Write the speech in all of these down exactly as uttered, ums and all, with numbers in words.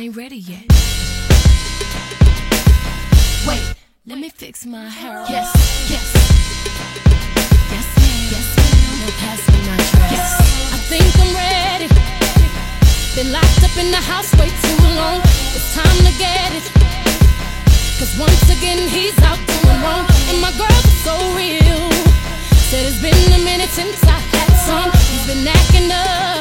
ain't ready yet. Wait, let me fix my hair. Yes, yes. Yes, ma'am. Yes, ma'am. Now pass me my dress. Yes. I think I'm ready. Been locked up in the house way too long. It's time to get it. Cause once again he's out doing wrong. And my girl is so real. Said it's been a minute since I had some. He's been acting up,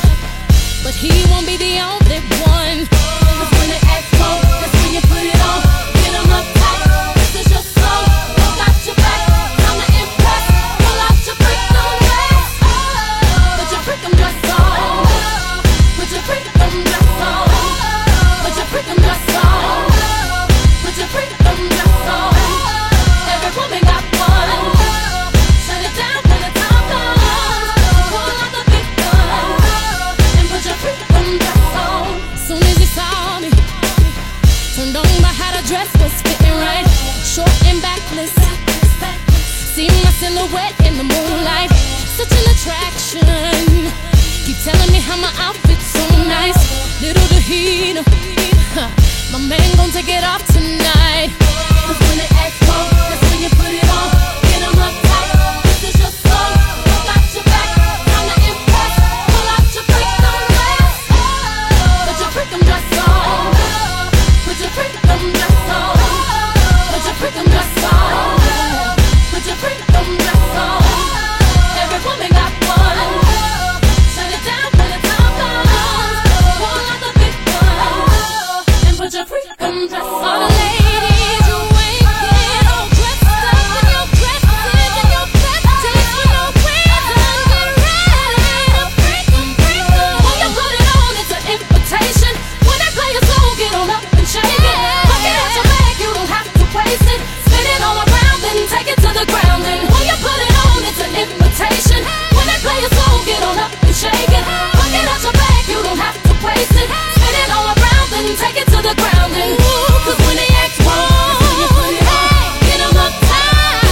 but he won't be the only one. Cause when they act low, that's when you put it on. Get them up tight, this is your song. Look got your back, time to impress. Pull out your freakum dress. Put your freakum dress on. Put your freakum dress on. Put your freakum dress on. Put your freakum dress on. Every woman got one. Shut it down when the time comes. Pull out the big gun and put your freakum dress on. Soon as he saw me, turned on by how the dress was fitting right. Short and backless, see my silhouette in the moonlight. Such an attraction. Keep telling me how my outfit's so nice. Little did he know, my man gon' take it off tonight. Cause when they ask for, that's when you put it on. Get them up tight, this is your song. Look out your back, time to impress. Pull out your freakum dress. Put your freakum dress on. Put your freakum dress on. Put your freakum dress on. Put your freakum dress on. Every woman got one. Shut it down when the time comes. Pull out the big gun and put your freakum dress on. All the ladies, you ain't get all dressed up in your dresses and your dresses for no reason. Get ready to freakum, freakum. When you put it on, it's an invitation. When I play a song, get on up and shake it. Look it out your bag, you don't have to waste it. Spin it all around, then take it to the ground. And when you put it on, it's an invitation. When I play a song, get on up and shake it. Look it out your bag, you don't have to waste it. Spin it all around, then take it to the ground. And cause when they act wrong, get them up tight.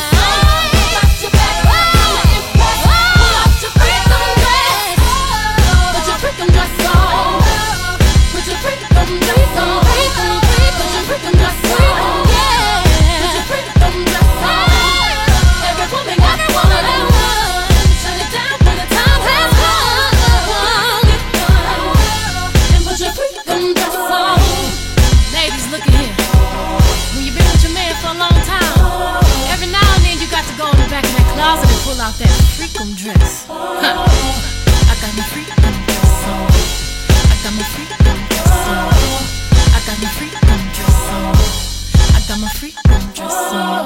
Pull out your back, time to impress. Pull out your freakum dress. Put your freakum dress on. Put your freakum dress on. Put your freakum dress on. Put your freakum dress on. Every woman got one. Shut it down when the time has come. And put your freakum dress on. Ladies, look at here. When you've been with your man for a long time, every now and then you got to go in the back of that closet and pull out that freakum dress. Huh. I got my freakum dress on. I got my freakum dress on. I got my freakum dress on. I got my freakum dress on.